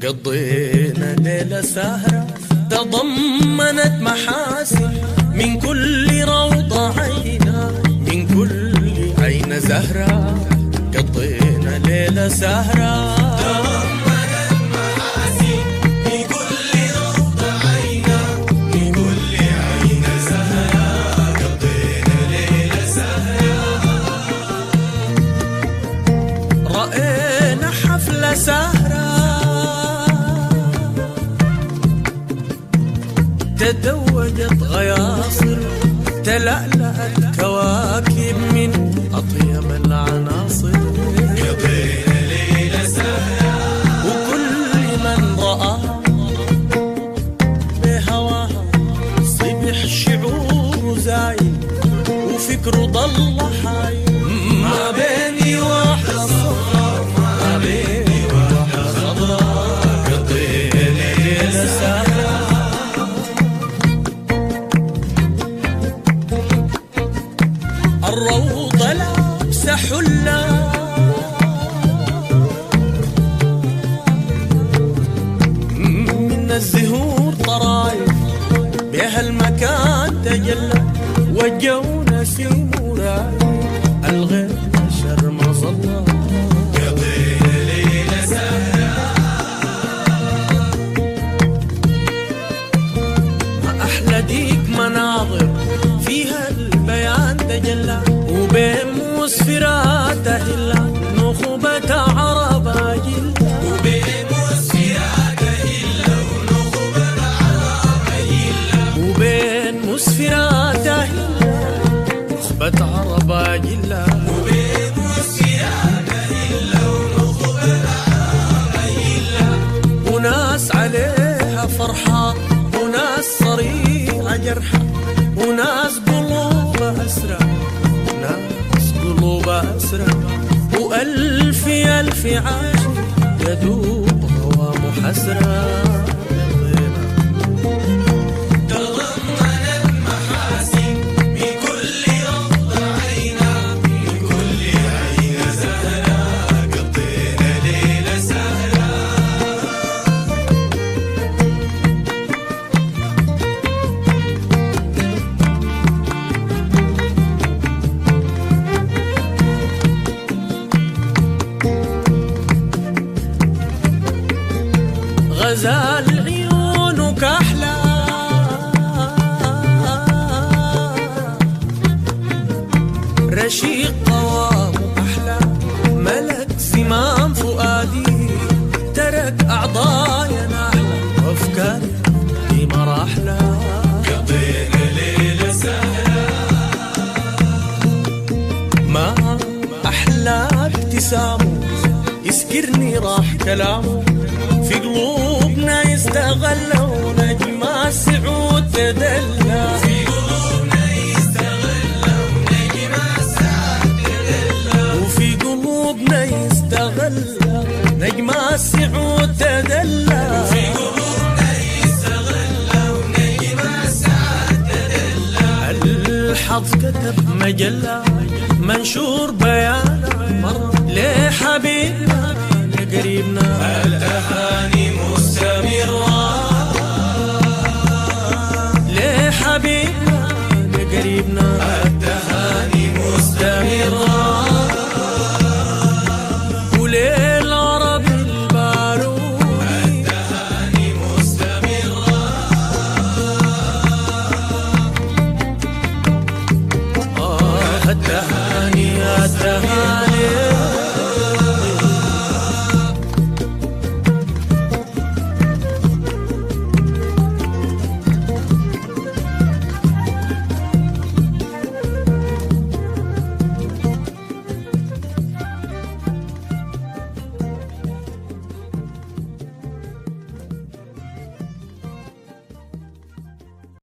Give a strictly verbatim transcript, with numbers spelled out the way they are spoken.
قضينا ليلة سهرة تضمنت محاسن من كل روضة عينا، من كل عين زهرة. قضينا ليلة سهرة تضمنت محاسن من كل روضة عينا، من كل عين زهرة. قضينا ليلة سهرة رأينا حفلة سهرة تدوجت غياصر، تلألأت كواكب من أطيب العناصر. قضينا ليلة سهرة وكل من رأى بهواها صبح شعور زايد وفكره ضل حايل. ما بيني واحدة صغرى، ما بيني واحدة خضرا. قضينا ليلة سهرة الروضة لابسة حلة من الزهور طرايف، بها المكان تجلى والجو نسيم ورايق، الغير نشر مظلة. قضينا ليلة سهرة ما أحلى ديك مناظر فيها البيان تجلى، وبين مسفرات هلا نخبة عرب جلة، وبين مسفرات هلا ونخبة عرب جلة، وبين مسفرات هلا نخبة عرب جلة، وبين مسفرات هلا ونخبة عرب جلة. وناس عليها فرحة وناس صريعة جرحة، وناس قلوبها أسرى، ناس قلوبها أسرى، وألف ألف عاشق يدوب هوام حسرة. تضمنت محاسن من كل روضة عينا، من كل عين زهرة. قضينا ليلة سهرة غزال عيونك أحلى، رشيق قوامه أحلى، ملك زمام فؤادي، ترك أعضايا نحلى وأفكاري في مراحلة. قضينا ليلة سهرة ما أحلى ابتسامه، يسكرني راح كلامه، في قلوبنا يستغل ونجم السعود تدلى، في قلوبنا يستغل ونجم السعود تدلى، وفي قلوبنا يستغل نجم السعود تدلى، وفي قلوبنا يستغل ونجم السعود تدلى. الحظ كتب مجلة منشور بيانا مرة لحبيبنا قريبنا الأهاني.